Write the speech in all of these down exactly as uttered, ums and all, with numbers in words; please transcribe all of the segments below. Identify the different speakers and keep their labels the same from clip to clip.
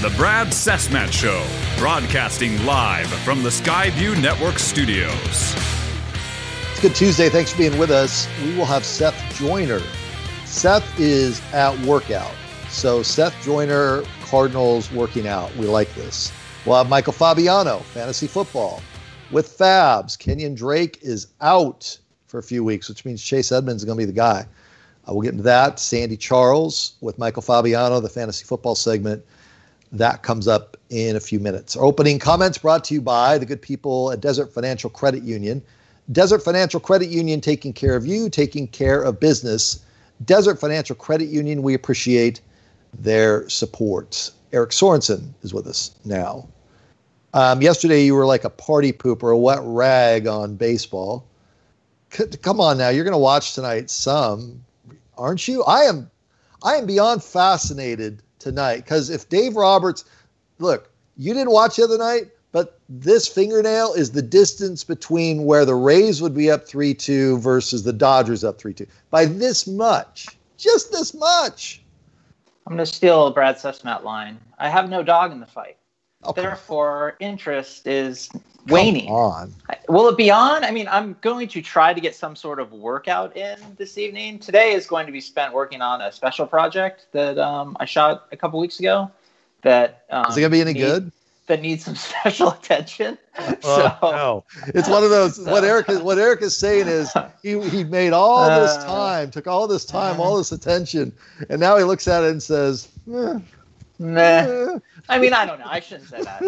Speaker 1: The Brad Sesmat Show, broadcasting live from the Skyview Network studios.
Speaker 2: It's Good Tuesday. Thanks for being with us. We will have Seth Joyner. Seth is at workout. So Seth Joyner, Cardinals working out. We like this. We'll have Michael Fabiano, fantasy football. With Fabs, Kenyon Drake is out for a few weeks, which means Chase Edmonds is going to be the guy. Uh, we'll get into that. Sandy Charles with Michael Fabiano, the fantasy football segment. That comes up in a few minutes. Our opening comments brought to you by the good people at Desert Financial Credit Union. Desert Financial Credit Union, taking care of you, taking care of business. Desert Financial Credit Union, we appreciate their support. Eric Sorensen is with us now. Um, yesterday, you were like a party pooper, a wet rag on baseball. C- come on now, you're going to watch tonight some, aren't you? I am, I am beyond fascinated tonight, because if Dave Roberts, look, you didn't watch the other night, but this fingernail is the distance between where the Rays would be up three two versus the Dodgers up three two. By this much. Just this much.
Speaker 3: I'm going to steal a Brad Sesmat line. I have no dog in the fight.
Speaker 2: Okay.
Speaker 3: Therefore, interest is waning.
Speaker 2: Come on.
Speaker 3: Will it be on? I mean, I'm going to try to get some sort of workout in this evening. Today is going to be spent working on a special project that um, I shot a couple weeks ago. That um,
Speaker 2: is it going to be any
Speaker 3: need,
Speaker 2: good?
Speaker 3: That needs some special attention.
Speaker 2: Oh,
Speaker 3: so,
Speaker 2: no. It's one of those, so, what Eric is, what Eric is saying is he, he made all this time, took all this time, all this attention, and now he looks at it and says, eh,
Speaker 3: Meh. Eh. I mean, I don't know. I shouldn't say that.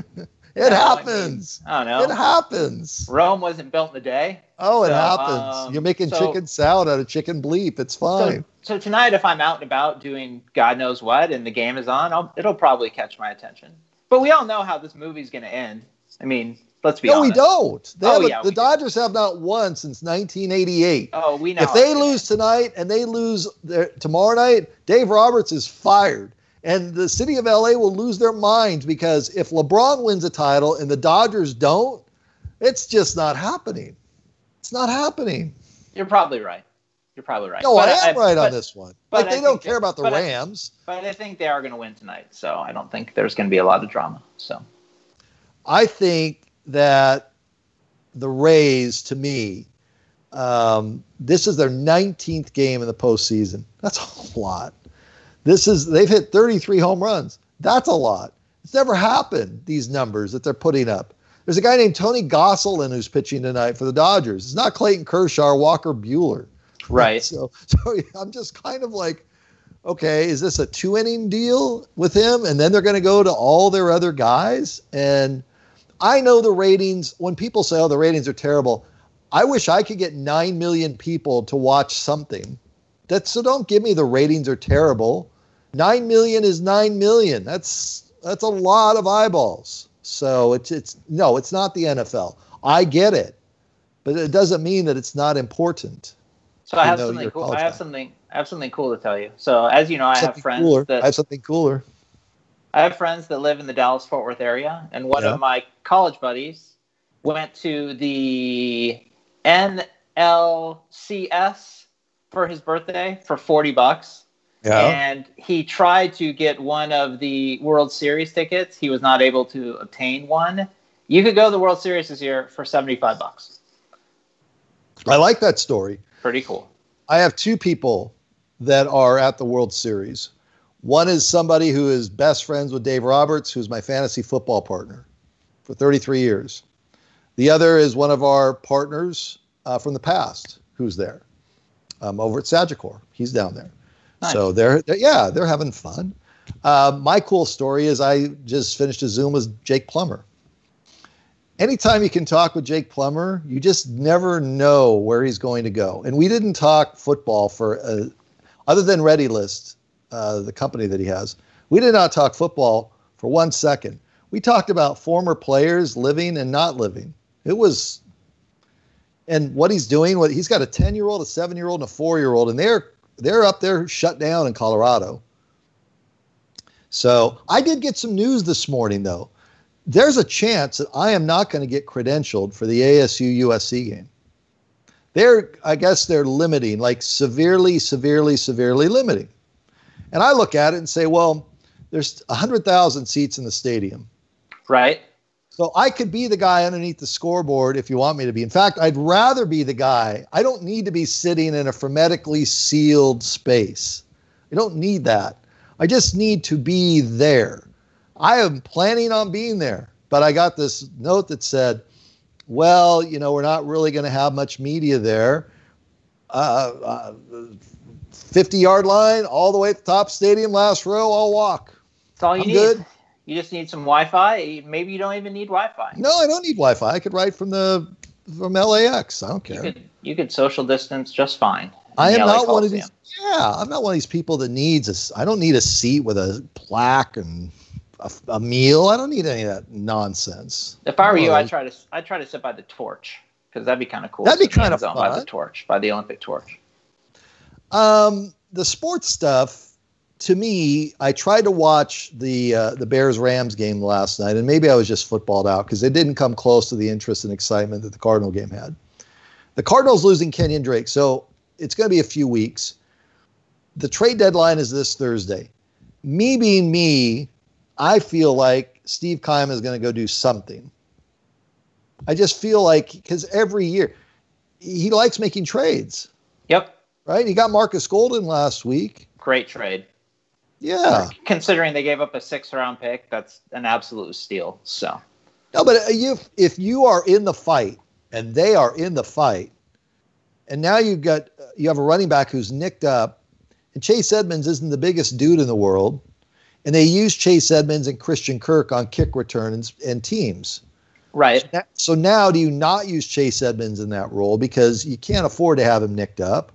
Speaker 2: It happens.
Speaker 3: I, mean, I don't know.
Speaker 2: It happens.
Speaker 3: Rome wasn't built in a day.
Speaker 2: Oh, it
Speaker 3: so,
Speaker 2: happens.
Speaker 3: Um,
Speaker 2: You're making
Speaker 3: so,
Speaker 2: chicken salad out of chicken bleep. It's fine.
Speaker 3: So, so tonight, if I'm out and about doing God knows what and the game is on, I'll, it'll probably catch my attention. But we all know how this movie's going to end. I mean, let's be
Speaker 2: no,
Speaker 3: honest.
Speaker 2: No, we don't. They
Speaker 3: oh,
Speaker 2: a,
Speaker 3: yeah,
Speaker 2: the
Speaker 3: we
Speaker 2: Dodgers
Speaker 3: do.
Speaker 2: have not won since nineteen eighty-eight.
Speaker 3: Oh, we know.
Speaker 2: If they lose tonight and they lose their, tomorrow night, Dave Roberts is fired. And the city of L A will lose their minds, because if LeBron wins a title and the Dodgers don't, it's just not happening. It's not happening.
Speaker 3: You're probably right. You're probably right.
Speaker 2: No,
Speaker 3: but
Speaker 2: I am
Speaker 3: I,
Speaker 2: right
Speaker 3: but,
Speaker 2: on this one.
Speaker 3: But
Speaker 2: like, they
Speaker 3: I
Speaker 2: don't care
Speaker 3: that,
Speaker 2: about the
Speaker 3: but
Speaker 2: Rams.
Speaker 3: I, but I think they are going to win tonight, so I don't think there's going to be a lot of drama. So,
Speaker 2: I think that the Rays, to me, um, this is their nineteenth game in the postseason. That's a lot. This is they've hit thirty-three home runs. That's a lot. It's never happened, these numbers that they're putting up. There's a guy named Tony Gosselin who's pitching tonight for the Dodgers. It's not Clayton Kershaw or Walker Buehler.
Speaker 3: Right.
Speaker 2: So, so I'm just kind of like, okay, is this a two-inning deal with him? And then they're going to go to all their other guys? And I know the ratings, when people say, oh, the ratings are terrible, I wish I could get nine million people to watch something. That, so don't give me the ratings are terrible. nine million is nine million. That's that's a lot of eyeballs. So it's it's no, it's not the N F L. I get it, but it doesn't mean that it's not important.
Speaker 3: So I have something cool. I have guy. something. I have something cool to tell you. So as you know, I something have friends
Speaker 2: cooler.
Speaker 3: that
Speaker 2: I have something cooler.
Speaker 3: I have friends that live in the Dallas-Fort Worth area, and one yeah. of my college buddies went to the N L C S for his birthday for forty bucks.
Speaker 2: Yeah.
Speaker 3: And he tried to get one of the World Series tickets. He was not able to obtain one. You could go to the World Series this year for seventy-five bucks.
Speaker 2: I like that story.
Speaker 3: Pretty cool.
Speaker 2: I have two people that are at the World Series. One is somebody who is best friends with Dave Roberts, who's my fantasy football partner for thirty-three years. The other is one of our partners uh, from the past who's there um, over at Sagicor. He's down there. Nice. So they're, they're, yeah, they're having fun. Uh, my cool story is I just finished a Zoom with Jake Plummer. Anytime you can talk with Jake Plummer, you just never know where he's going to go. And we didn't talk football for, uh, other than Ready List, uh, the company that he has, we did not talk football for one second. We talked about former players living and not living. It was, and what he's doing, what he's got a ten-year-old, a seven-year-old, and a four-year-old, and they're They're up there shut down in Colorado. So I did get some news this morning, though. There's a chance that I am not going to get credentialed for the A S U U S C game. They're, I guess they're limiting, like severely, severely, severely limiting. And I look at it and say, well, there's one hundred thousand seats in the stadium.
Speaker 3: Right.
Speaker 2: So I could be the guy underneath the scoreboard if you want me to be. In fact, I'd rather be the guy. I don't need to be sitting in a hermetically sealed space. I don't need that. I just need to be there. I am planning on being there. But I got this note that said, well, you know, we're not really going to have much media there. Uh, uh, fifty-yard line, all the way at the top stadium, last row, I'll walk.
Speaker 3: That's all you
Speaker 2: I'm
Speaker 3: need.
Speaker 2: Good.
Speaker 3: You just need some Wi-Fi. Maybe you don't even need Wi-Fi.
Speaker 2: No, I don't need Wi-Fi. I could write from the from L A X. I don't care.
Speaker 3: You could, you could social distance just fine.
Speaker 2: I am not one of these. Yeah, I'm not one of these people that needs a. I don't need a seat with a plaque and a, a meal. I don't need any of that nonsense.
Speaker 3: If I were you,
Speaker 2: Oh.
Speaker 3: I'd try to I'd try to sit by the torch because that'd be kind of cool.
Speaker 2: That'd be
Speaker 3: Sit in the
Speaker 2: kinda
Speaker 3: end zone by
Speaker 2: fun.
Speaker 3: the torch, by the Olympic torch.
Speaker 2: Um, the sports stuff. To me, I tried to watch the uh, the Bears-Rams game last night, and maybe I was just footballed out because it didn't come close to the interest and excitement that the Cardinal game had. The Cardinals losing Kenyon Drake, so it's going to be a few weeks. The trade deadline is this Thursday. Me being me, I feel like Steve Keim is going to go do something. I just feel like, because every year, he likes making trades,
Speaker 3: Yep.
Speaker 2: right? He got Marcus Golden last week.
Speaker 3: Great trade.
Speaker 2: Yeah.
Speaker 3: Considering they gave up a sixth round pick, that's an absolute steal. So
Speaker 2: No, but you, if you are in the fight and they are in the fight, and now you've got you have a running back who's nicked up, and Chase Edmonds isn't the biggest dude in the world, and they use Chase Edmonds and Christian Kirk on kick return and, and teams.
Speaker 3: right.
Speaker 2: So now do you not use Chase Edmonds in that role because you can't afford to have him nicked up?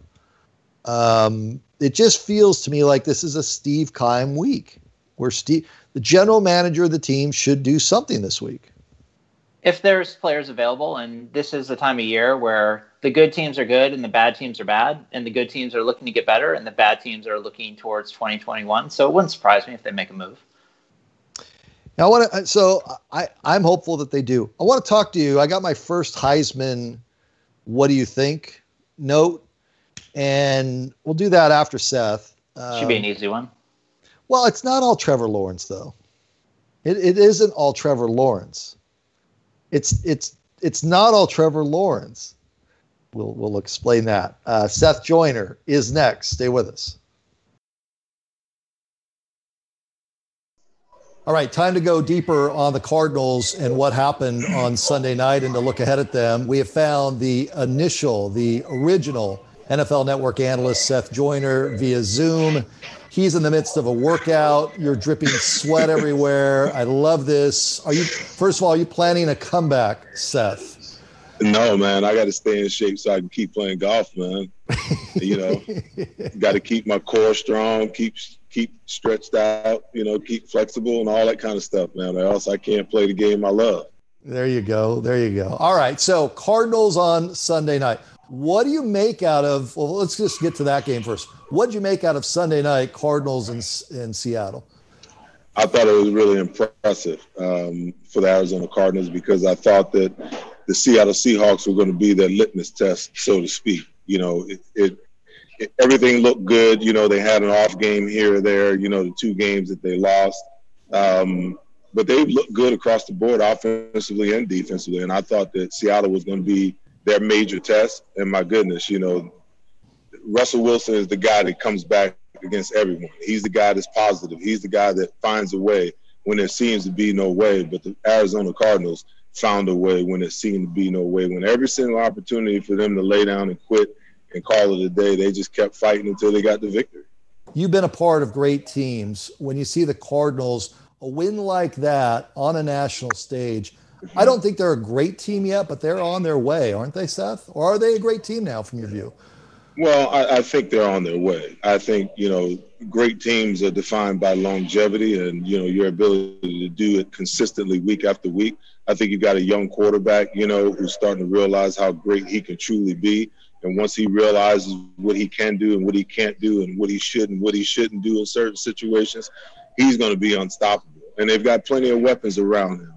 Speaker 2: Um, it just feels to me like this is a Steve Keim week where Steve, the general manager of the team, should do something this week.
Speaker 3: If there's players available, and this is the time of year where the good teams are good and the bad teams are bad, and the good teams are looking to get better and the bad teams are looking towards twenty twenty-one. So it wouldn't surprise me if they make a move.
Speaker 2: Now, I want to. So I, I'm hopeful that they do. I want to talk to you. I got my first Heisman. What do you think? Note, and we'll do that after Seth. Um,
Speaker 3: Should be an easy one.
Speaker 2: Well, it's not all Trevor Lawrence, though. It it isn't all Trevor Lawrence. It's it's it's not all Trevor Lawrence. We'll we'll explain that. Uh, Seth Joyner is next. Stay with us. All right, time to go deeper on the Cardinals and what happened on Sunday night and to look ahead at them. We have found the initial, the original N F L Network analyst, Seth Joyner, via Zoom. He's in the midst of a workout. You're dripping sweat everywhere. I love this. Are you, first of all, are you planning a comeback, Seth?
Speaker 4: No, man, I got to stay in shape so I can keep playing golf, man. You know, got to keep my core strong, keep keep stretched out, you know, keep flexible and all that kind of stuff, man, or else I can't play the game I love.
Speaker 2: There you go. There you go. All right. So Cardinals on Sunday night. What do you make out of, well, let's just get to that game first. What did you make out of Sunday night Cardinals in, in Seattle?
Speaker 4: I thought it was really impressive um, for the Arizona Cardinals because I thought that the Seattle Seahawks were going to be their litmus test, so to speak. You know, it, it, it everything looked good. You know, they had an off game here or there, you know, the two games that they lost. Um, but they looked good across the board, offensively and defensively. And I thought that Seattle was going to be their major test. And my goodness, you know, Russell Wilson is the guy that comes back against everyone. He's the guy that's positive. He's the guy that finds a way when there seems to be no way. But the Arizona Cardinals found a way when there seemed to be no way. When every single opportunity for them to lay down and quit and call it a day, they just kept fighting until they got the victory.
Speaker 2: You've been a part of great teams. When you see the Cardinals, a win like that on a national stage, I don't think they're a great team yet, but they're on their way, aren't they, Seth? Or are they a great team now from your view?
Speaker 4: Well, I, I think they're on their way. I think, you know, great teams are defined by longevity and, you know, your ability to do it consistently week after week. I think you've got a young quarterback, you know, who's starting to realize how great he can truly be. And once he realizes what he can do and what he can't do and what he should and what he shouldn't do in certain situations, he's going to be unstoppable. And they've got plenty of weapons around him.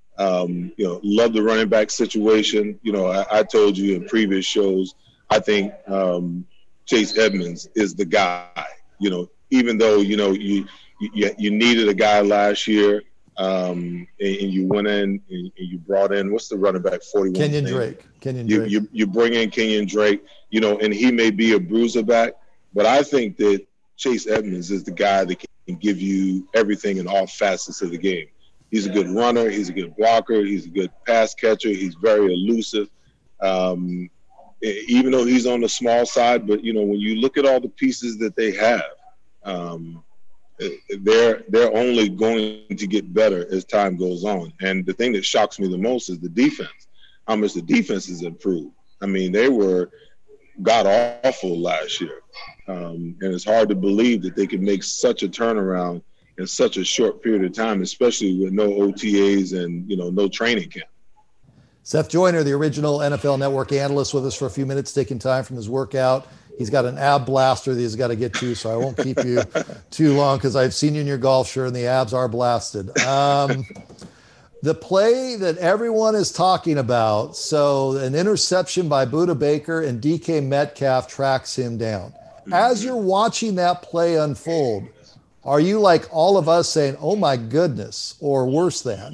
Speaker 4: Um, you know, love the running back situation. You know, I, I told you in previous shows, I think um, Chase Edmonds is the guy. You know, even though, you know, you you, you needed a guy last year, um, and, and you went in and, and you brought in, what's the running back, forty-one?
Speaker 2: Kenyon Drake. Kenyon
Speaker 4: you,
Speaker 2: Drake.
Speaker 4: You, you bring in Kenyon Drake, you know, and he may be a bruiser back, but I think that Chase Edmonds is the guy that can give you everything in all facets of the game. He's a good runner. He's a good blocker. He's a good pass catcher. He's very elusive. Um, even though he's on the small side, but, you know, when you look at all the pieces that they have, um, they're they're only going to get better as time goes on. And the thing that shocks me the most is the defense, how much the defense has improved. I mean, they were god-awful last year. Um, and it's hard to believe that they could make such a turnaround in such a short period of time, especially with no O T As and, you know, no training camp.
Speaker 2: Seth Joyner, the original N F L Network analyst, with us for a few minutes, taking time from his workout. He's got an ab blaster that he's got to get to, so I won't keep you too long because I've seen you in your golf shirt and the abs are blasted. Um, the play that everyone is talking about, so an interception by Budda Baker and D K Metcalf tracks him down. As you're watching that play unfold, are you like all of us saying, oh my goodness, or worse than?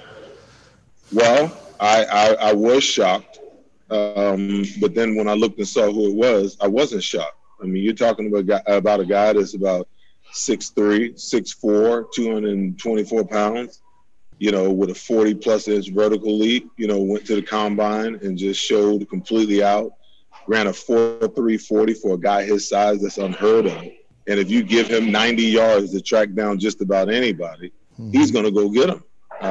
Speaker 4: Well, I, I, I was shocked. Um, but then when I looked and saw who it was, I wasn't shocked. I mean, you're talking about, about a guy that's about six three, six four, two hundred twenty-four pounds, you know, with a forty plus inch vertical leap, you know, went to the combine and just showed completely out, ran a four three forty for a guy his size. That's unheard of. And if you give him ninety yards to track down just about anybody, mm-hmm. he's going to go get him.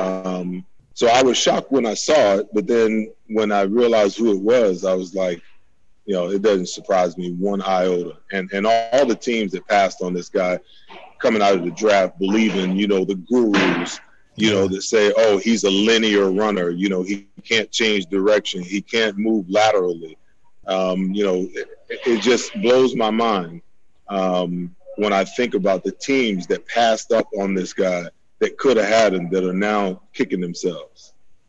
Speaker 4: Um, So I was shocked when I saw it, but then when I realized who it was, I was like, you know, it doesn't surprise me one iota. And and all the teams that passed on this guy coming out of the draft believing, you know, the gurus, you know, that say, oh, he's a linear runner. You know, he can't change direction. He can't move laterally. Um, you know, it, it just blows my mind um, when I think about the teams that passed up on this guy that could have had him that are now kicking themselves.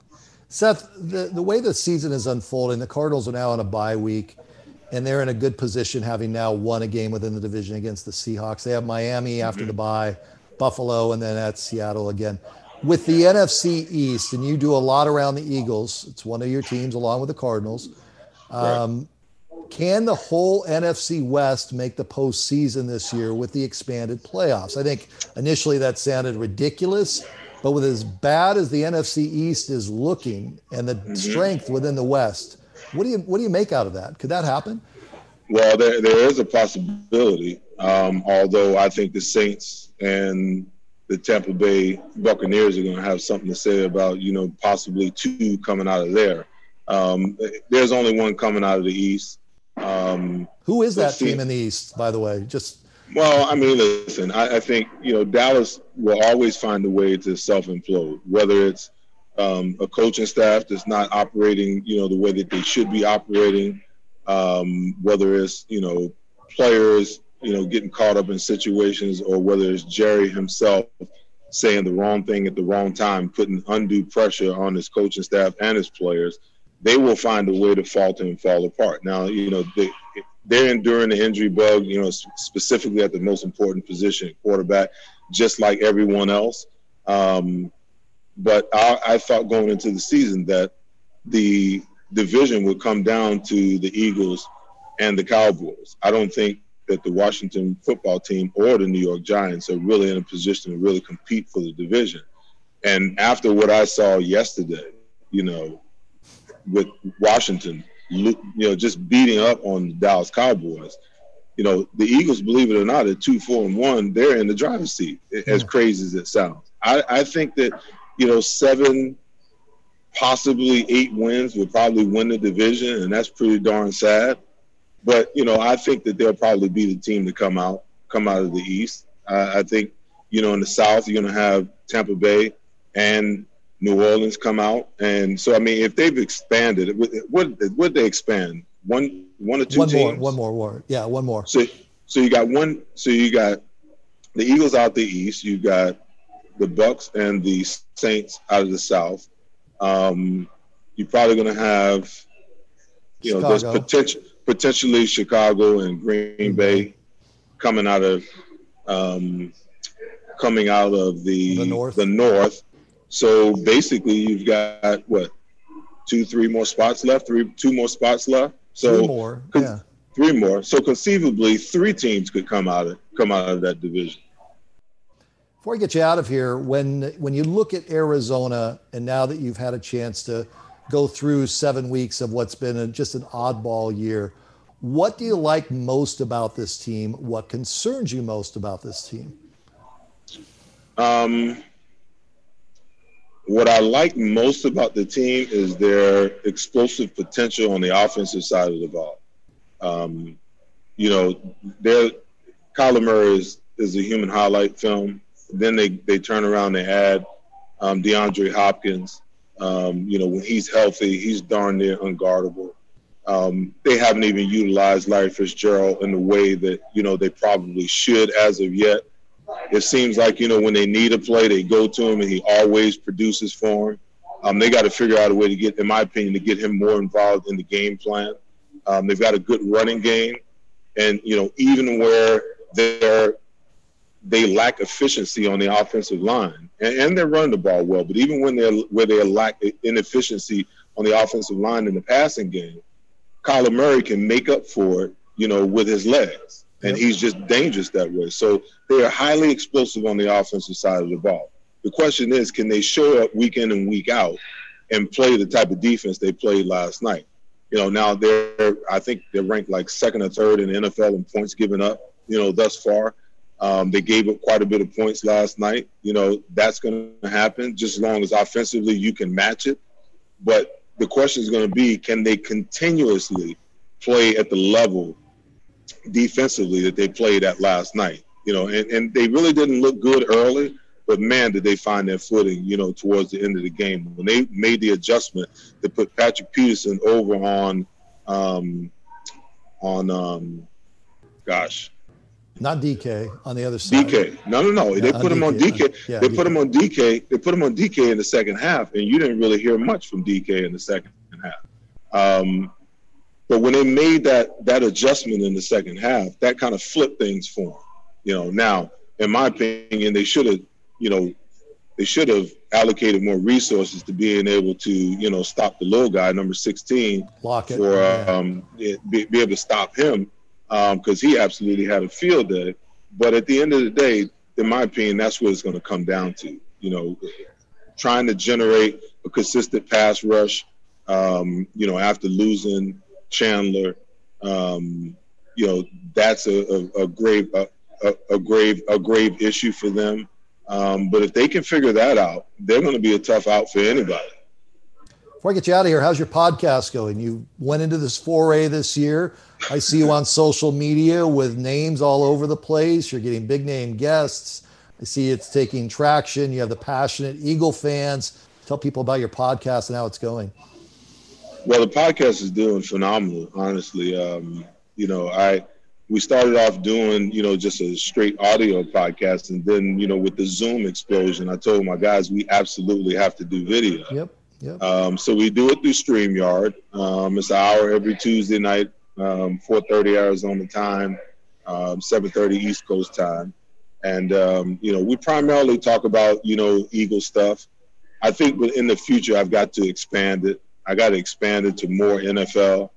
Speaker 2: Seth, the, the way the season is unfolding, the Cardinals are now on a bye week, and they're in a good position having now won a game within the division against the Seahawks. They have Miami after mm-hmm. the bye, Buffalo, and then at Seattle again. With the N F C East, and you do a lot around the Eagles, it's one of your teams along with the Cardinals. Um, right. Can the whole N F C West make the postseason this year with the expanded playoffs? I think initially that sounded ridiculous, but with as bad as the N F C East is looking and the mm-hmm. strength within the West, what do you what do you make out of that? Could that happen?
Speaker 4: Well, there there is a possibility, um, although I think the Saints and the Tampa Bay Buccaneers are going to have something to say about, you know, possibly two coming out of there. Um, there's only one coming out of the East. Um,
Speaker 2: Who is that team in the East, by the way? Just
Speaker 4: well, I mean, listen, I, I think, you know, Dallas will always find a way to self-implode, whether it's um, a coaching staff that's not operating, you know, the way that they should be operating, um, whether it's, you know, players, you know, getting caught up in situations, or whether it's Jerry himself saying the wrong thing at the wrong time, putting undue pressure on his coaching staff and his players. They will find a way to falter and fall apart. Now, you know, they, they're enduring the injury bug, you know, specifically at the most important position, quarterback, just like everyone else. Um, but I, I thought going into the season that the division would come down to the Eagles and the Cowboys. I don't think that the Washington football team or the New York Giants are really in a position to really compete for the division. And after what I saw yesterday, you know, with Washington, you know, just beating up on the Dallas Cowboys, you know, the Eagles, believe it or not, at two, four, and one, they're in the driver's seat, as yeah. crazy as it sounds. I, I think that, you know, seven, possibly eight wins would probably win the division, and that's pretty darn sad. But, you know, I think that they'll probably be the team to come out, come out of the East. I, I think, you know, in the South, you're going to have Tampa Bay and New Orleans come out. And so, I mean, if they've expanded, what would they expand? One, one or two
Speaker 2: one
Speaker 4: teams?
Speaker 2: More, one more, one. Yeah, one more.
Speaker 4: So, so you got one. So you got the Eagles out the East. You got the Bucks and the Saints out of the South. Um, you're probably going to have, you know,
Speaker 2: Chicago.
Speaker 4: there's potential, potentially Chicago and Green mm-hmm. Bay coming out of um, coming out of the,
Speaker 2: the north.
Speaker 4: the north. So basically, you've got what, two, three more spots left, three, two more spots left. So
Speaker 2: three more, yeah.
Speaker 4: Three more. So conceivably, three teams could come out of come out of that division.
Speaker 2: Before I get you out of here, when when you look at Arizona, and now that you've had a chance to go through seven weeks of what's been a, just an oddball year, what do you like most about this team? What concerns you most about this team?
Speaker 4: Um, what I like most about the team is their explosive potential on the offensive side of the ball. Um, you know, their Kyler Murray is, is a human highlight film. Then they, they turn around, they add um, DeAndre Hopkins. Um, you know, when he's healthy, he's darn near unguardable. Um, they haven't even utilized Larry Fitzgerald in the way that, you know, they probably should as of yet. It seems like, you know, when they need a play, they go to him and he always produces for them. Um, they got to figure out a way to get, in my opinion, to get him more involved in the game plan. Um, they've got a good running game. And, you know, even where they're, they lack efficiency on the offensive line, and, and they're running the ball well, but even when they're where they lack inefficiency on the offensive line in the passing game, Kyler Murray can make up for it, you know, with his legs. And he's just dangerous that way. So they are highly explosive on the offensive side of the ball. The question is, can they show up week in and week out and play the type of defense they played last night? You know, now they're, I think they're ranked like second or third in the N F L in points given up, you know, thus far. Um, they gave up quite a bit of points last night. You know, that's going to happen just as long as offensively you can match it. But the question is going to be, can they continuously play at the level defensively that they played at last night? You know, and, and they really didn't look good early, but man, did they find their footing, you know, towards the end of the game. When they made the adjustment to put Patrick Peterson over on, um, on, um, gosh,
Speaker 2: Not D K on the other side.
Speaker 4: D K. No, no, no. Yeah, they put him on D K. Yeah, they D K. put him on D K. They put him on D K in the second half, and you didn't really hear much from D K in the second half. Um, but when they made that that adjustment in the second half, that kind of flipped things for them. You know, now, in my opinion, they should have, you know, they should have allocated more resources to being able to, you know, stop the little guy, number sixteen,
Speaker 2: Lock it.
Speaker 4: for
Speaker 2: yeah.
Speaker 4: um, be, be able to stop him. Because um, he absolutely had a field day. But at the end of the day, in my opinion, that's what it's going to come down to. You know, trying to generate a consistent pass rush, um, you know, after losing Chandler, um, you know, that's a, a, a grave a, a, a grave a grave issue for them. Um, but if they can figure that out, they're going to be a tough out for anybody.
Speaker 2: Before I get you out of here, how's your podcast going? You went into this foray this year. I see you on social media with names all over the place. You're getting big name guests. I see it's taking traction. You have the passionate Eagle fans. Tell people about your podcast and how it's going.
Speaker 4: Well, the podcast is doing phenomenal, honestly. Um, you know, I we started off doing, you know, just a straight audio podcast. And then, you know, with the Zoom explosion, I told my guys, we absolutely have to do video.
Speaker 2: Yep. Yep.
Speaker 4: Um, so we do it through StreamYard. Um, it's an hour every Tuesday night, um, four thirty Arizona time, um, seven thirty East Coast time. And, um, you know, we primarily talk about, you know, Eagle stuff. I think in the future, I've got to expand it. I got to expand it to more N F L,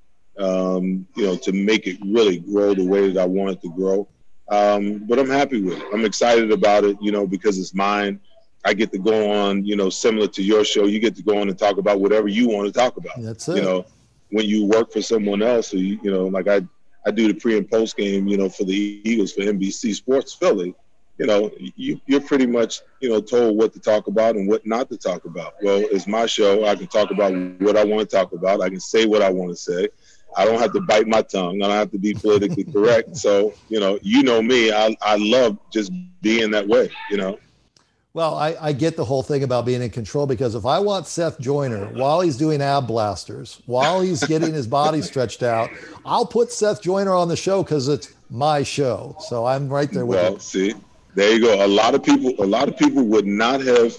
Speaker 4: um, you know, to make it really grow the way that I want it to grow. Um, but I'm happy with it. I'm excited about it, you know, because it's mine. I get to go on, you know, similar to your show, you get to go on and talk about whatever you want to talk about.
Speaker 2: That's it.
Speaker 4: You know, when you work for someone else, or you, you know, like I, I do the pre and post game, you know, for the Eagles for N B C Sports Philly, you know, you, you're pretty much, you know, told what to talk about and what not to talk about. Well, it's my show. I can talk about what I want to talk about. I can say what I want to say. I don't have to bite my tongue. I don't have to be politically correct. So, you know, you know me, I, I love just being that way, you know.
Speaker 2: Well, I, I get the whole thing about being in control, because if I want Seth Joyner, while he's doing ab blasters, while he's getting his body stretched out, I'll put Seth Joyner on the show because it's my show. So I'm right there with
Speaker 4: well,
Speaker 2: you.
Speaker 4: Well, see, there you go. A lot of people, a lot of people would not have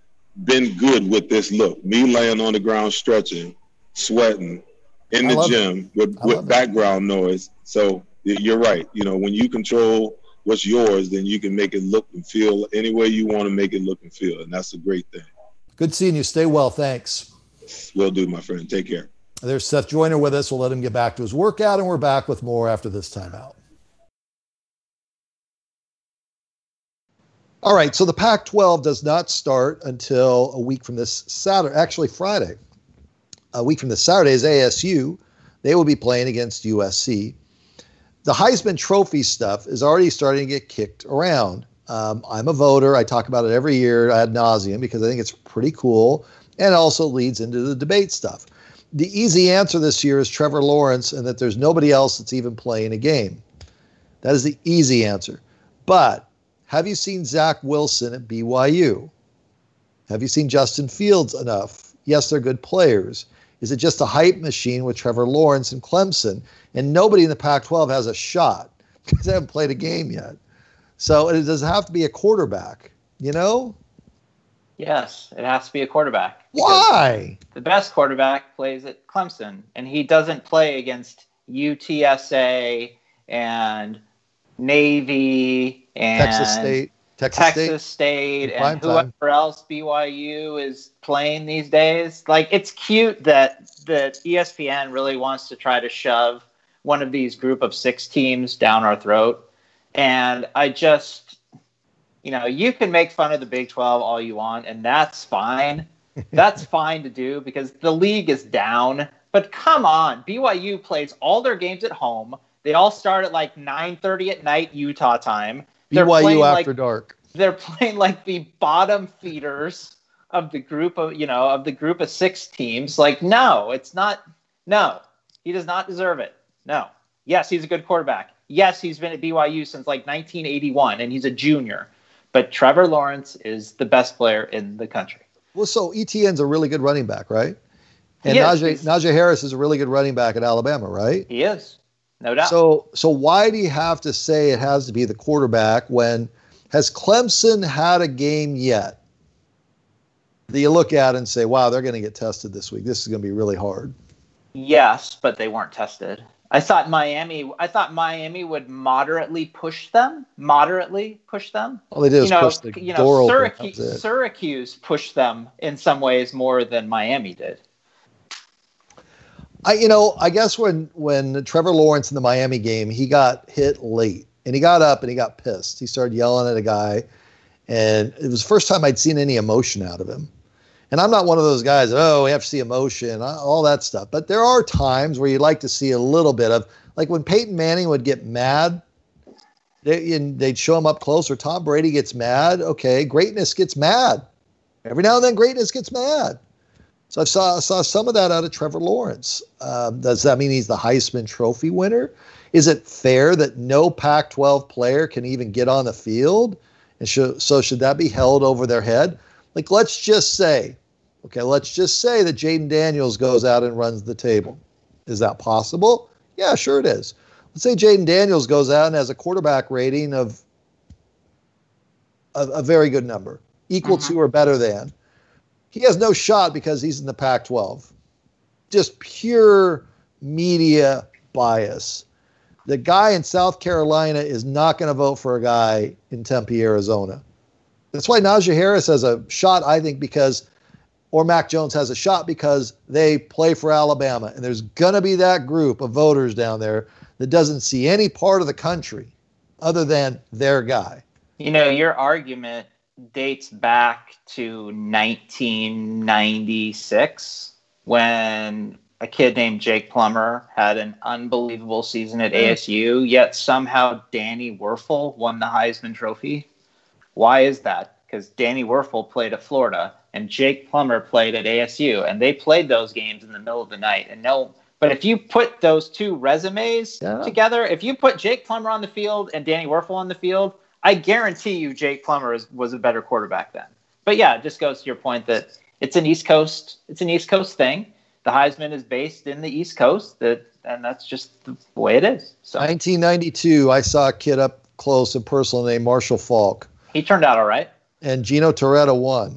Speaker 4: been good with this look. Me laying on the ground, stretching, sweating in the gym it. with, with background it. noise. So you're right. You know, when you control what's yours, then you can make it look and feel any way you want to make it look and feel. And that's a great thing.
Speaker 2: Good seeing you. Stay well. Thanks.
Speaker 4: Will do, my friend. Take care.
Speaker 2: There's Seth Joyner with us. We'll let him get back to his workout, and we're back with more after this timeout. All right, so the Pac twelve does not start until a week from this Saturday, actually Friday. A week from this Saturday is A S U. They will be playing against U S C. The Heisman Trophy stuff is already starting to get kicked around. Um, I'm a voter. I talk about it every year ad nauseum because I think it's pretty cool, and it also leads into the debate stuff. The easy answer this year is Trevor Lawrence, and that there's nobody else that's even playing a game. That is the easy answer. But have you seen Zach Wilson at B Y U? Have you seen Justin Fields enough? Yes, they're good players. Is it just a hype machine with Trevor Lawrence and Clemson? And nobody in the Pac twelve has a shot because they haven't played a game yet. So it does have to be a quarterback, you know?
Speaker 3: Yes, it has to be a quarterback.
Speaker 2: Why?
Speaker 3: The best quarterback plays at Clemson, and he doesn't play against U T S A and Navy and
Speaker 2: Texas State. Texas,
Speaker 3: Texas
Speaker 2: State,
Speaker 3: State and whoever else B Y U is playing these days. Like, it's cute that that E S P N really wants to try to shove one of these group of six teams down our throat. And I just, you know, you can make fun of the Big twelve all you want, and that's fine. That's fine to do because the league is down. But come on, B Y U plays all their games at home. They all start at like nine thirty at night Utah time.
Speaker 2: They're B Y U after
Speaker 3: like,
Speaker 2: dark.
Speaker 3: They're playing like the bottom feeders of the group of, you know, of the group of six teams. Like, no, it's not. No, he does not deserve it. No. Yes, he's a good quarterback. Yes, he's been at B Y U since like nineteen eighty-one, and he's a junior. But Trevor Lawrence is the best player in the country.
Speaker 2: Well, so Etienne's a really good running back, right? And Najee, Najee Harris is a really good running back at Alabama, right?
Speaker 3: He is. No doubt.
Speaker 2: So, so why do you have to say it has to be the quarterback when has Clemson had a game yet that you look at and say, wow, they're going to get tested this week. This is going to be really hard.
Speaker 3: Yes, but they weren't tested. I thought Miami. I thought Miami would moderately push them. Moderately push them.
Speaker 2: All they did was
Speaker 3: you know,
Speaker 2: push the
Speaker 3: you
Speaker 2: door
Speaker 3: know,
Speaker 2: open.
Speaker 3: Syracuse, Syracuse pushed them in some ways more than Miami did.
Speaker 2: I, you know, I guess when when Trevor Lawrence in the Miami game, he got hit late, and he got up and he got pissed. He started yelling at a guy, and it was the first time I'd seen any emotion out of him. And I'm not one of those guys that, oh, we have to see emotion, all that stuff. But there are times where you'd like to see a little bit of, like when Peyton Manning would get mad, they, and they'd show him up close, or Tom Brady gets mad. Okay, greatness gets mad. Every now and then, greatness gets mad. So I saw, saw some of that out of Trevor Lawrence. Um, does that mean he's the Heisman Trophy winner? Is it fair that no Pac twelve player can even get on the field? And should, so should that be held over their head? Like, let's just say, okay, let's just say that Jaden Daniels goes out and runs the table. Is that possible? Yeah, sure it is. Let's say Jaden Daniels goes out and has a quarterback rating of a, a very good number, equal mm-hmm. to or better than. He has no shot because he's in the Pac twelve. Just pure media bias. The guy in South Carolina is not going to vote for a guy in Tempe, Arizona. That's why Najee Harris has a shot, I think, because, or Mac Jones has a shot because they play for Alabama. And there's going to be that group of voters down there that doesn't see any part of the country other than their guy.
Speaker 3: You know, your argument dates back to nineteen ninety-six when a kid named Jake Plummer had an unbelievable season at A S U, yet somehow Danny Werfel won the Heisman Trophy. Why is that? Because Danny Werfel played at Florida and Jake Plummer played at A S U, and they played those games in the middle of the night. And no, but if you put those two resumes yeah. together, if you put Jake Plummer on the field and Danny Werfel on the field, I guarantee you Jake Plummer is, was a better quarterback then. But yeah, it just goes to your point that it's an East Coast, it's an East Coast thing. The Heisman is based in the East Coast, that, and that's just the way it is. So
Speaker 2: nineteen ninety-two, I saw a kid up close and personal named Marshall Faulk.
Speaker 3: He turned out all right.
Speaker 2: And Gino Toretta won.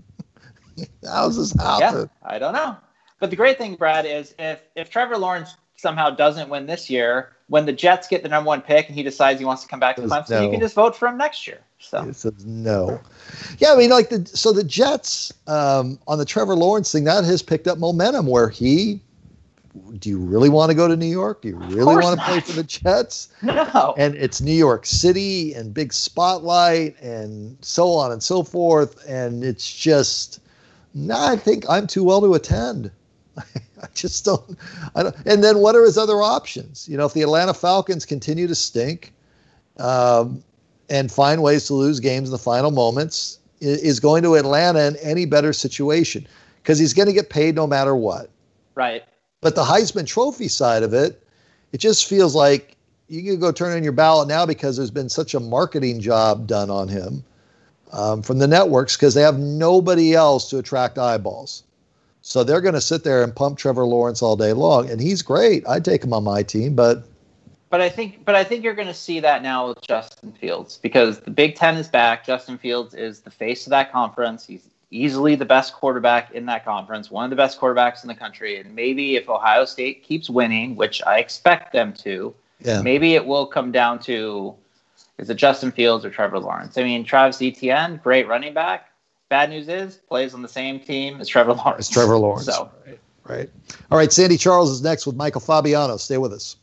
Speaker 2: How does this happen?
Speaker 3: Yeah, I don't know. But the great thing, Brad, is if, if Trevor Lawrence somehow doesn't win this year, when the Jets get the number one pick and he decides he wants to come back to Clemson, no. you can just vote for him next year. So
Speaker 2: it says no. Yeah, I mean, like the so the Jets um, on the Trevor Lawrence thing, that has picked up momentum where he. Do you really want to go to New York? Do you really want to play for the Jets?
Speaker 3: No.
Speaker 2: And it's New York City and big spotlight and so on and so forth. And it's just, nah, I think I'm too well to attend. I just don't, I don't. And then what are his other options? You know, if the Atlanta Falcons continue to stink um, and find ways to lose games in the final moments, is going to Atlanta in any better situation? Because he's going to get paid no matter what.
Speaker 3: Right.
Speaker 2: But the Heisman Trophy side of it, it just feels like you can go turn in your ballot now because there's been such a marketing job done on him um, from the networks because they have nobody else to attract eyeballs. So they're going to sit there and pump Trevor Lawrence all day long, and he's great. I'd take him on my team, but
Speaker 3: but I think but I think you're going to see that now with Justin Fields because the Big Ten is back. Justin Fields is the face of that conference. He's easily the best quarterback in that conference, one of the best quarterbacks in the country. And maybe if Ohio State keeps winning, which I expect them to, yeah. maybe it will come down to, is it Justin Fields or Trevor Lawrence? I mean, Travis Etienne, great running back. Bad news is, plays on the same team as Trevor Lawrence.
Speaker 2: It's Trevor Lawrence.
Speaker 3: So.
Speaker 2: Right, right. All right, Sandy Charles is next with Michael Fabiano. Stay with us.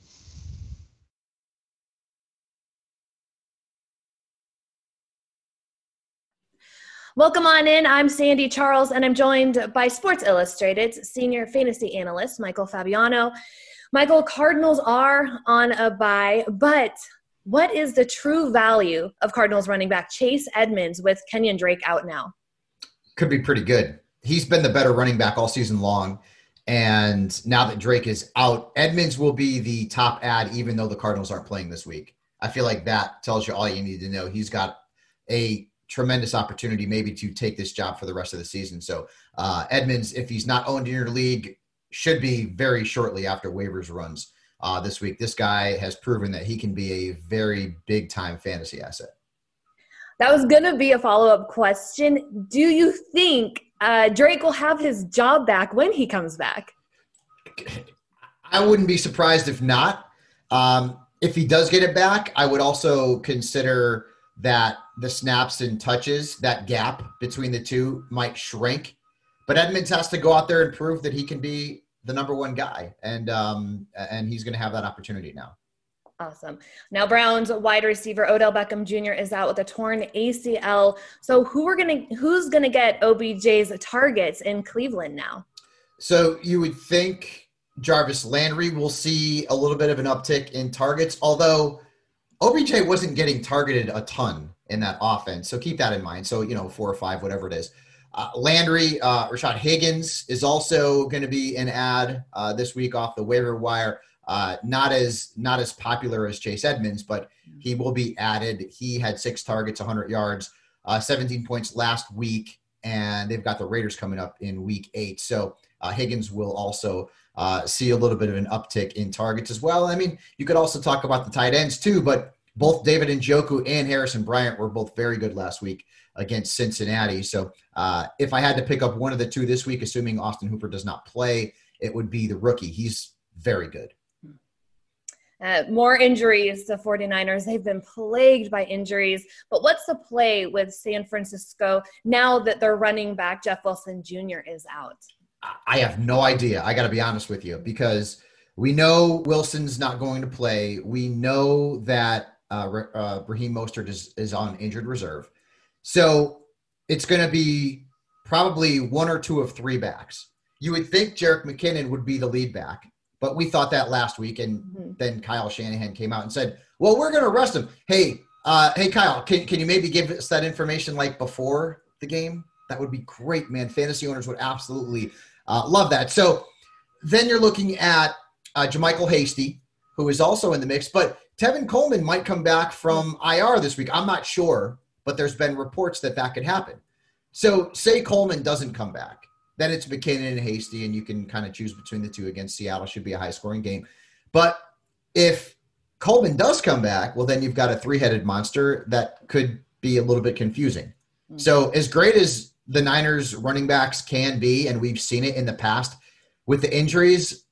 Speaker 5: Welcome on in. I'm Sandy Charles, and I'm joined by Sports Illustrated's senior fantasy analyst, Michael Fabiano. Michael, Cardinals are on a bye, but what is the true value of Cardinals running back Chase Edmonds with Kenyon Drake out now?
Speaker 6: Could be pretty good. He's been the better running back all season long, and now that Drake is out, Edmonds will be the top ad even though the Cardinals aren't playing this week. I feel like that tells you all you need to know. He's got a tremendous opportunity maybe to take this job for the rest of the season. So uh, Edmonds, if he's not owned in your league, should be very shortly after waivers runs uh, this week. This guy has proven that he can be a very big time fantasy asset.
Speaker 5: That was going to be a follow-up question. Do you think uh, Drake will have his job back when he comes back?
Speaker 6: I wouldn't be surprised if not. Um, if he does get it back, I would also consider that the snaps and touches, that gap between the two might shrink. But Edmonds has to go out there and prove that he can be the number one guy. And um, and he's going to have that opportunity now.
Speaker 5: Awesome. Now, Browns wide receiver Odell Beckham Junior is out with a torn A C L. So who are going to who's going to get O B J's targets in Cleveland now?
Speaker 6: So you would think Jarvis Landry will see a little bit of an uptick in targets, although O B J wasn't getting targeted a ton in that offense. So keep that in mind. So, you know, four or five, whatever it is. Uh, Landry, uh, Rashad Higgins is also going to be an ad uh, this week off the waiver wire. Uh, not as not as popular as Chase Edmonds, but he will be added. He had six targets, one hundred yards, uh, seventeen points last week, and they've got the Raiders coming up in week eight. So uh, Higgins will also uh, see a little bit of an uptick in targets as well. I mean, you could also talk about the tight ends too, but both David Njoku and Harrison Bryant were both very good last week against Cincinnati. So uh, if I had to pick up one of the two this week, assuming Austin Hooper does not play, it would be the rookie. He's very good.
Speaker 5: Uh, more injuries, the 49ers. They've been plagued by injuries. But what's the play with San Francisco now that their running back, Jeff Wilson Junior, is out?
Speaker 6: I have no idea. I got to be honest with you, because we know Wilson's not going to play. We know that uh, uh, Raheem Mostert is, is on injured reserve. So it's going to be probably one or two of three backs. You would think Jerick McKinnon would be the lead back, but we thought that last week, and mm-hmm. then Kyle Shanahan came out and said, well, we're going to rest him. Hey, uh, hey, Kyle, can, can you maybe give us that information like before the game? That would be great, man. Fantasy owners would absolutely uh, love that. So then you're looking at uh, JaMycal Hasty, who is also in the mix, but Tevin Coleman might come back from I R this week. I'm not sure, but there's been reports that that could happen. So say Coleman doesn't come back. Then it's McKinnon and Hasty, and you can kind of choose between the two against Seattle. Should be a high-scoring game. But if Coleman does come back, well, then you've got a three-headed monster that could be a little bit confusing. Mm-hmm. So as great as the Niners running backs can be, and we've seen it in the past, with the injuries,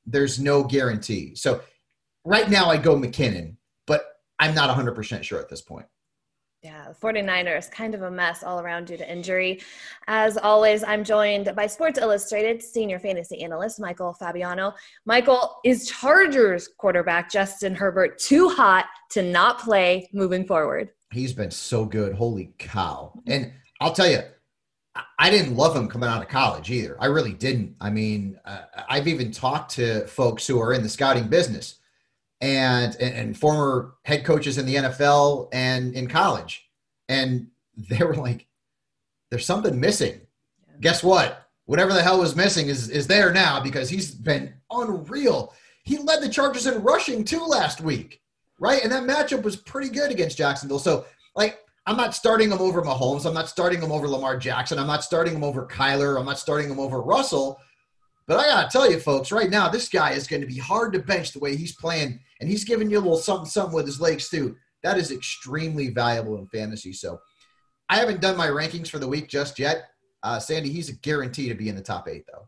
Speaker 6: there's no guarantee. So right now I go McKinnon, but I'm not one hundred percent sure at this point.
Speaker 5: Yeah, the 49ers, kind of a mess all around due to injury. As always, I'm joined by Sports Illustrated senior fantasy analyst Michael Fabiano. Michael, is Chargers quarterback Justin Herbert too hot to not play moving forward?
Speaker 6: He's been so good. Holy cow. And I'll tell you, I didn't love him coming out of college either. I really didn't. I mean, uh, I've even talked to folks who are in the scouting business and, and and former head coaches in the N F L and in college. And they were like, there's something missing. Yeah. Guess what? Whatever the hell was missing is, is there now, because he's been unreal. He led the Chargers in rushing too last week, right? And that matchup was pretty good against Jacksonville. So, like, I'm not starting him over Mahomes. I'm not starting him over Lamar Jackson. I'm not starting him over Kyler. I'm not starting him over Russell. But I got to tell you, folks, right now, this guy is going to be hard to bench the way he's playing, and he's giving you a little something, something with his legs, too. That is extremely valuable in fantasy. So I haven't done my rankings for the week just yet. Uh, Sandy, he's a guarantee to be in the top eight, though.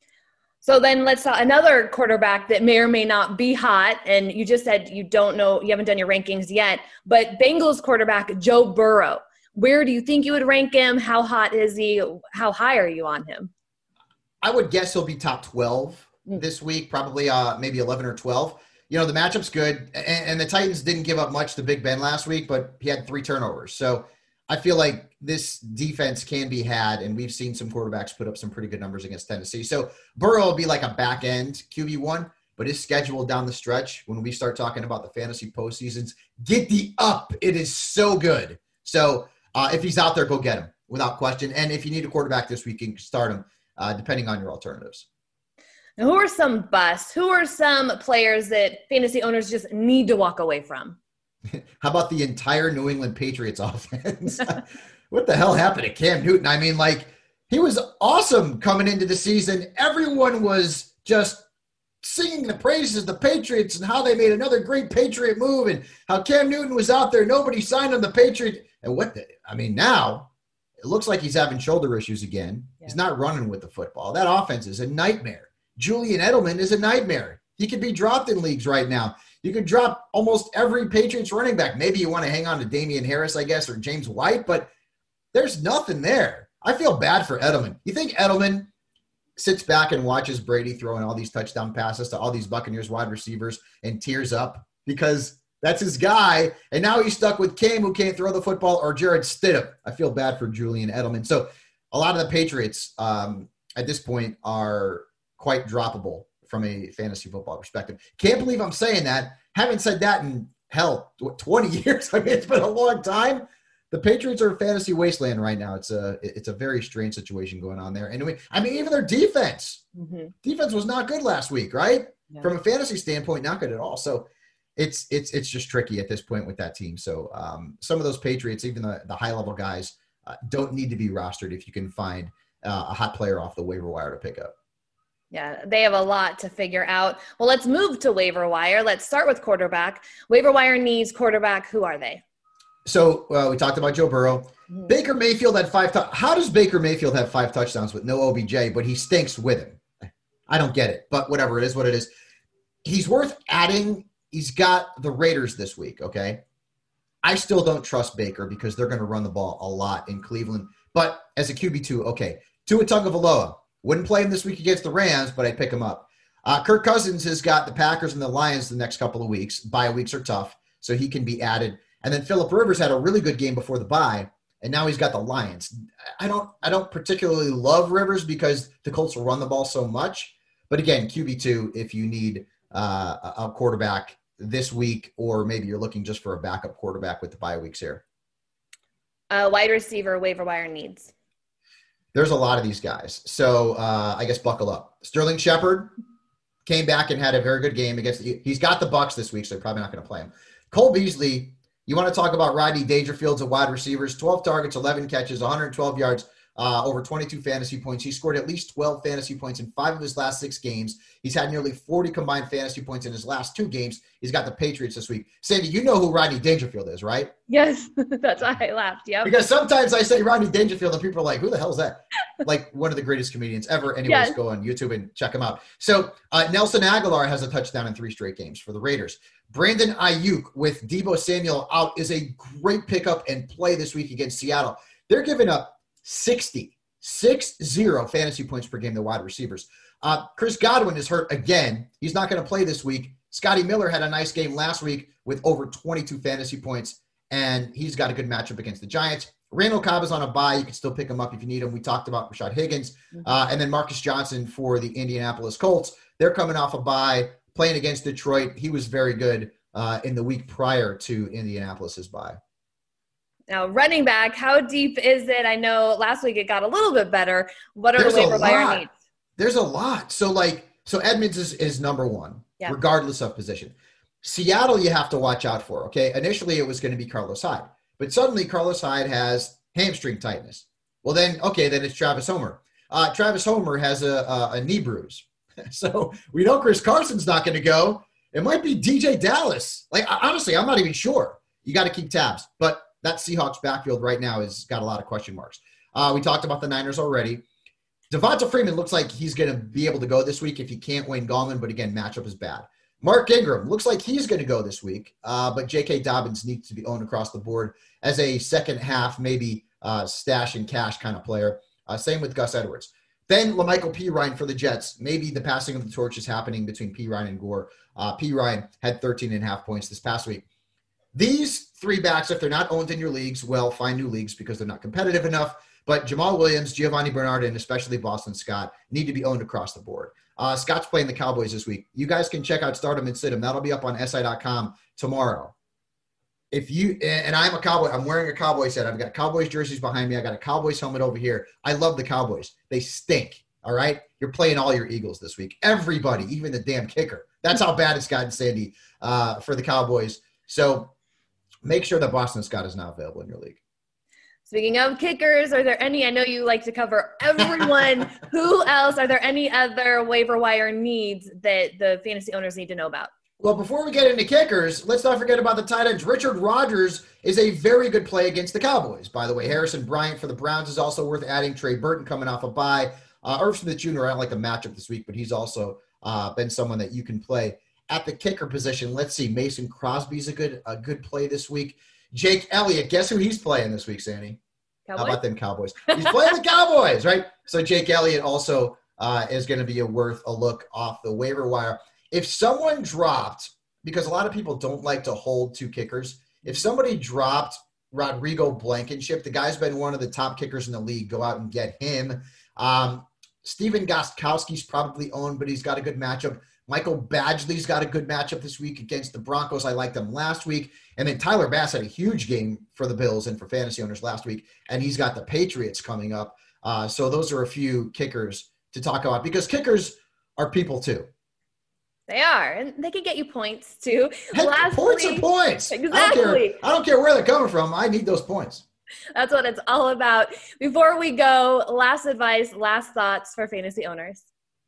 Speaker 5: So then let's talk another quarterback that may or may not be hot. And you just said you don't know, you haven't done your rankings yet, but Bengals quarterback Joe Burrow. Where do you think you would rank him? How hot is he? How high are you on him?
Speaker 6: I would guess he'll be top twelve this week, probably uh, maybe eleven or twelve. You know, the matchup's good, and, and the Titans didn't give up much to Big Ben last week, but he had three turnovers. So I feel like this defense can be had, and we've seen some quarterbacks put up some pretty good numbers against Tennessee. So Burrow will be like a back-end Q B one, but his schedule down the stretch, when we start talking about the fantasy postseasons, get the up. It is so good. So uh, if he's out there, go get him without question. And if you need a quarterback this week, you can start him, uh, depending on your alternatives.
Speaker 5: Now, who are some busts? Who are some players that fantasy owners just need to walk away from?
Speaker 6: How about the entire New England Patriots offense? What the hell happened to Cam Newton? I mean, like, he was awesome coming into the season. Everyone was just singing the praises of the Patriots and how they made another great Patriot move and how Cam Newton was out there. Nobody signed on the Patriots. And what the, I mean, now it looks like he's having shoulder issues again. Yeah. He's not running with the football. That offense is a nightmare. Julian Edelman is a nightmare. He could be dropped in leagues right now. You could drop almost every Patriots running back. Maybe you want to hang on to Damian Harris, I guess, or James White, but there's nothing there. I feel bad for Edelman. You think Edelman sits back and watches Brady throwing all these touchdown passes to all these Buccaneers wide receivers and tears up because that's his guy, and now he's stuck with Cam, who can't throw the football, or Jared Stidham. I feel bad for Julian Edelman. So a lot of the Patriots um, at this point are quite droppable from a fantasy football perspective. Can't believe I'm saying that. Haven't said that in, hell, twenty years. I mean, it's been a long time. The Patriots are a fantasy wasteland right now. It's a it's a very strange situation going on there. And we, I mean, even their defense. Mm-hmm. Defense was not good last week, right? Yeah. From a fantasy standpoint, not good at all. So it's it's it's just tricky at this point with that team. So um, some of those Patriots, even the, the high-level guys, uh, don't need to be rostered if you can find uh, a hot player off the waiver wire to pick up.
Speaker 5: Yeah, they have a lot to figure out. Well, let's move to waiver wire. Let's start with quarterback. Waiver wire needs quarterback. Who are they?
Speaker 6: So uh, we talked about Joe Burrow. Mm-hmm. Baker Mayfield had five. Tu- How does Baker Mayfield have five touchdowns with no O B J, but he stinks with him? I don't get it, but whatever. It is what it is. He's worth adding. He's got the Raiders this week, okay? I still don't trust Baker because they're going to run the ball a lot in Cleveland. But as a Q B two, okay. Tua Tagovailoa. Wouldn't play him this week against the Rams, but I'd pick him up. Uh, Kirk Cousins has got the Packers and the Lions the next couple of weeks. Bye weeks are tough, so he can be added. And then Phillip Rivers had a really good game before the bye, and now he's got the Lions. I don't I don't particularly love Rivers because the Colts will run the ball so much. But again, Q B two, if you need uh, a quarterback this week, or maybe you're looking just for a backup quarterback with the bye weeks here.
Speaker 5: Uh, wide receiver waiver wire needs.
Speaker 6: There's a lot of these guys. So uh, I guess buckle up. Sterling Shepard came back and had a very good game against the, he's got the Bucs this week, so they're probably not going to play him. Cole Beasley, you want to talk about Rodney Dangerfield's a wide receivers, twelve targets, eleven catches, one hundred twelve yards, uh, over twenty-two fantasy points. He scored at least twelve fantasy points in five of his last six games. He's had nearly forty combined fantasy points in his last two games. He's got the Patriots this week. Sandy, you know who Rodney Dangerfield is, right?
Speaker 5: Yes, that's why I laughed. Yeah.
Speaker 6: Because sometimes I say Rodney Dangerfield and people are like, who the hell is that? Like one of the greatest comedians ever. Anyways, yes. Go on YouTube and check him out. So uh, Nelson Aguilar has a touchdown in three straight games for the Raiders. Brandon Ayuk with Deebo Samuel out is a great pickup and play this week against Seattle. They're giving up sixty, six zero fantasy points per game to wide receivers. Uh, Chris Godwin is hurt again. He's not going to play this week. Scotty Miller had a nice game last week with over twenty-two fantasy points, and he's got a good matchup against the Giants. Randall Cobb is on a bye. You can still pick him up if you need him. We talked about Rashad Higgins. Uh, and then Marcus Johnson for the Indianapolis Colts. They're coming off a bye, playing against Detroit. He was very good uh, in the week prior to Indianapolis's bye.
Speaker 5: Now, running back, how deep is it? I know last week it got a little bit better. What are
Speaker 6: There's
Speaker 5: the waiver wire needs?
Speaker 6: There's a lot. So, like, so Edmonds is, is number one, yeah. regardless of position. Seattle, you have to watch out for, okay? Initially, it was going to be Carlos Hyde. But suddenly, Carlos Hyde has hamstring tightness. Well, then, okay, then it's Travis Homer. Uh, Travis Homer has a, a, a knee bruise. So we know Chris Carson's not going to go. It might be D J Dallas. Like, honestly, I'm not even sure. You got to keep tabs. But that Seahawks backfield right now has got a lot of question marks. Uh, we talked about the Niners already. Devonta Freeman looks like he's going to be able to go this week if he can't Wayne Gallman, but again, matchup is bad. Mark Ingram looks like he's going to go this week, uh, but J K. Dobbins needs to be owned across the board as a second half, maybe uh, stash and cash kind of player. Uh, same with Gus Edwards. Then LaMichael Pirine for the Jets. Maybe the passing of the torch is happening between Pirine and Gore. Uh, Pirine had thirteen and a half points this past week. These three backs, if they're not owned in your leagues, well, find new leagues because they're not competitive enough. But Jamal Williams, Giovanni Bernard, and especially Boston Scott need to be owned across the board. Uh, Scott's playing the Cowboys this week. You guys can check out Stardom and Sit 'em. That'll be up on S I dot com tomorrow. If you and I'm a Cowboy, I'm wearing a Cowboys hat. I've got Cowboys jerseys behind me. I got a Cowboys helmet over here. I love the Cowboys. They stink. All right, you're playing all your Eagles this week. Everybody, even the damn kicker. That's how bad it's gotten, Sandy, uh, for the Cowboys. So make sure that Boston Scott is now available in your league.
Speaker 5: Speaking of kickers, are there any? I know you like to cover everyone. Who else? Are there any other waiver wire needs that the fantasy owners need to know about?
Speaker 6: Well, before we get into kickers, let's not forget about the tight ends. Richard Rodgers is a very good play against the Cowboys. By the way, Harrison Bryant for the Browns is also worth adding. Trey Burton coming off a bye. Uh, Irv Smith Junior, I don't like the matchup this week, but he's also uh, been someone that you can play. At the kicker position, let's see. Mason Crosby's a good a good play this week. Jake Elliott, guess who he's playing this week, Sandy?
Speaker 5: Cowboys?
Speaker 6: How about them Cowboys? He's playing the Cowboys, right? So Jake Elliott also uh, is going to be a worth a look off the waiver wire. If someone dropped, because a lot of people don't like to hold two kickers, if somebody dropped Rodrigo Blankenship, the guy's been one of the top kickers in the league, go out and get him. Um, Steven Gostkowski's probably owned, but he's got a good matchup. Michael Badgley's got a good matchup this week against the Broncos. I liked them last week. And then Tyler Bass had a huge game for the Bills and for fantasy owners last week, and he's got the Patriots coming up. Uh, so those are a few kickers to talk about because kickers are people too.
Speaker 5: They are, and they can get you points too.
Speaker 6: Heck,
Speaker 5: Lastly,
Speaker 6: points are points.
Speaker 5: Exactly.
Speaker 6: I don't care. I don't care where they're coming from. I need those points.
Speaker 5: That's what it's all about. Before we go, last advice, last thoughts for fantasy owners.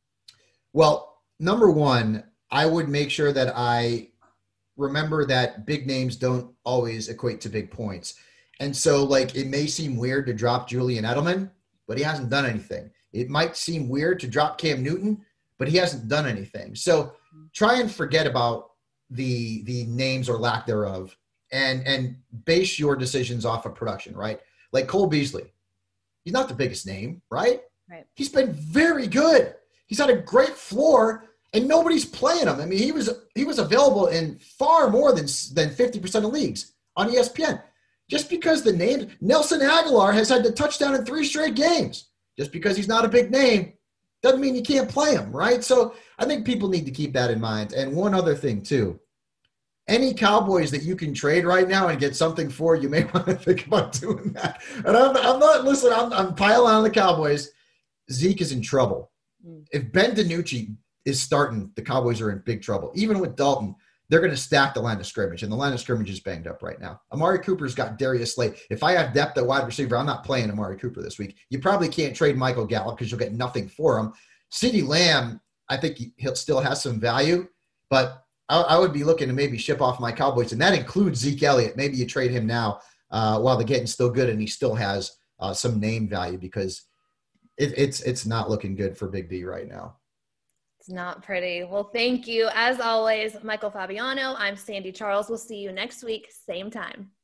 Speaker 6: Well, number one, I would make sure that I remember that big names don't always equate to big points. And so, like, it may seem weird to drop Julian Edelman, but he hasn't done anything. It might seem weird to drop Cam Newton, but he hasn't done anything. So try and forget about the the names or lack thereof and, and base your decisions off of production, right? Like Cole Beasley. He's not the biggest name, right?
Speaker 5: Right.
Speaker 6: He's been very good. He's had a great floor, and nobody's playing him. I mean, he was he was available in far more than than fifty percent of leagues on E S P N. Just because the name Nelson Aguilar has had the touchdown in three straight games, just because he's not a big name doesn't mean you can't play him, right? So I think people need to keep that in mind. And one other thing too, any Cowboys that you can trade right now and get something for, you may want to think about doing that. And I'm, I'm not, listen, I'm, I'm piling on the Cowboys. Zeke is in trouble. If Ben DiNucci is starting, the Cowboys are in big trouble. Even with Dalton, they're going to stack the line of scrimmage, and the line of scrimmage is banged up right now. Amari Cooper's got Darius Slay. If I have depth at wide receiver, I'm not playing Amari Cooper this week. You probably can't trade Michael Gallup because you'll get nothing for him. CeeDee Lamb, I think he'll still has some value, but I, I would be looking to maybe ship off my Cowboys, and that includes Zeke Elliott. Maybe you trade him now uh, while the getting's still good, and he still has uh, some name value because it, it's it's not looking good for Big D right now.
Speaker 5: It's not pretty. Well, thank you. As always, Michael Fabiano. I'm Sandy Charles. We'll see you next week, same time.